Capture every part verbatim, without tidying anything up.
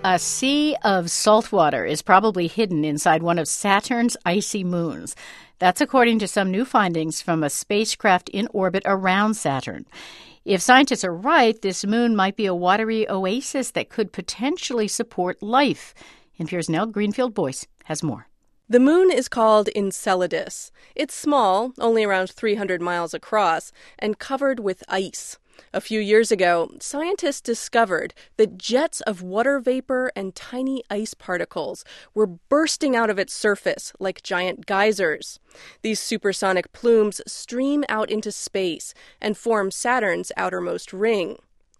A sea of salt water is probably hidden inside one of Saturn's icy moons. That's according to some new findings from a spacecraft in orbit around Saturn. If scientists are right, this moon might be a watery oasis that could potentially support life. N P R's Nell Greenfield-Boyce has more. The moon is called Enceladus. It's small, only around three hundred miles across, and covered with ice. A few years ago, scientists discovered that jets of water vapor and tiny ice particles were bursting out of its surface like giant geysers. These supersonic plumes stream out into space and form Saturn's outermost ring.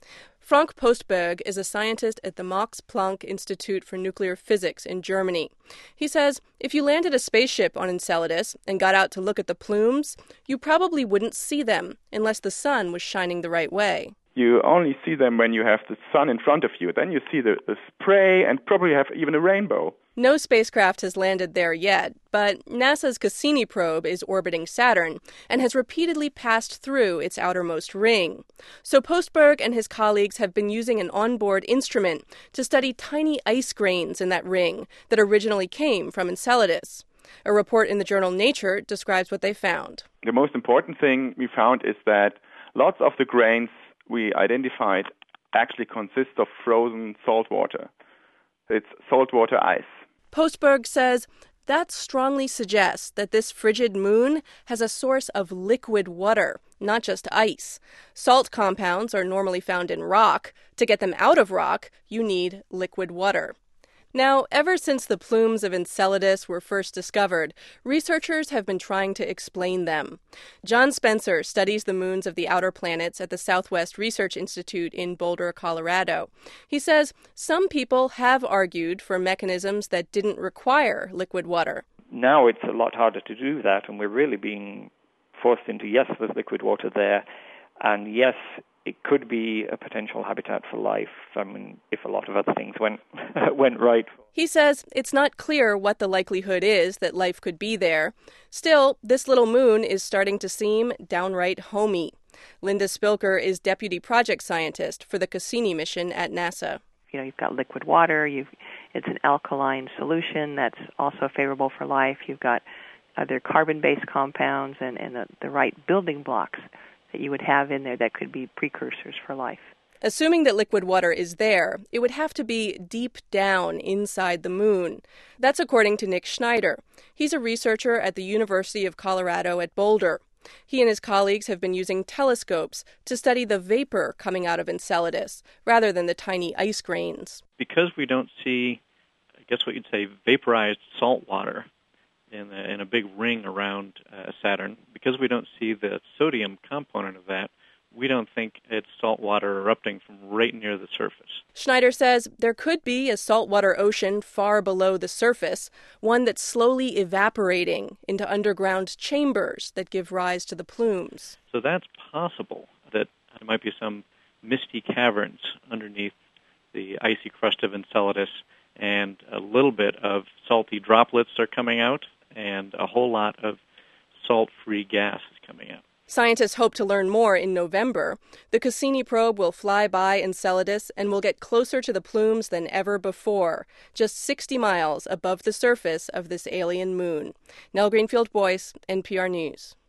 Frank Postberg is a scientist at the Max Planck Institute for Nuclear Physics in Germany. He says if you landed a spaceship on Enceladus and got out to look at the plumes, you probably wouldn't see them unless the sun was shining the right way. You only see them when you have the sun in front of you. Then you see the, the spray and probably have even a rainbow. No spacecraft has landed there yet, but NASA's Cassini probe is orbiting Saturn and has repeatedly passed through its outermost ring. So Postberg and his colleagues have been using an onboard instrument to study tiny ice grains in that ring that originally came from Enceladus. A report in the journal Nature describes what they found. The most important thing we found is that lots of the grains we identified actually consist of frozen salt water. It's saltwater ice. Postberg says that strongly suggests that this frigid moon has a source of liquid water, not just ice. Salt compounds are normally found in rock. To get them out of rock, you need liquid water. Now, ever since the plumes of Enceladus were first discovered, researchers have been trying to explain them. John Spencer studies the moons of the outer planets at the Southwest Research Institute in Boulder, Colorado. He says some people have argued for mechanisms that didn't require liquid water. Now it's a lot harder to do that, and we're really being forced into, yes, there's liquid water there, and yes, it could be a potential habitat for life, I mean, if a lot of other things went went right. He says it's not clear what the likelihood is that life could be there. Still, this little moon is starting to seem downright homey. Linda Spilker is deputy project scientist for the Cassini mission at NASA. You know, you've got liquid water, you've it's an alkaline solution that's also favorable for life. You've got other carbon-based compounds and, and the, the right building blocks that you would have in there that could be precursors for life. Assuming that liquid water is there, it would have to be deep down inside the moon. That's according to Nick Schneider. He's a researcher at the University of Colorado at Boulder. He and his colleagues have been using telescopes to study the vapor coming out of Enceladus, rather than the tiny ice grains. Because we don't see, I guess what you'd say, vaporized salt water in a, in a big ring around uh, Saturn, because we don't see the sodium component of that, we don't think it's salt water erupting from right near the surface. Schneider says there could be a saltwater ocean far below the surface, one that's slowly evaporating into underground chambers that give rise to the plumes. So that's possible, that there might be some misty caverns underneath the icy crust of Enceladus, and a little bit of salty droplets are coming out, and a whole lot of salt-free gas is coming out. Scientists hope to learn more in November. The Cassini probe will fly by Enceladus and will get closer to the plumes than ever before, just sixty miles above the surface of this alien moon. Nell Greenfield-Boyce, N P R News.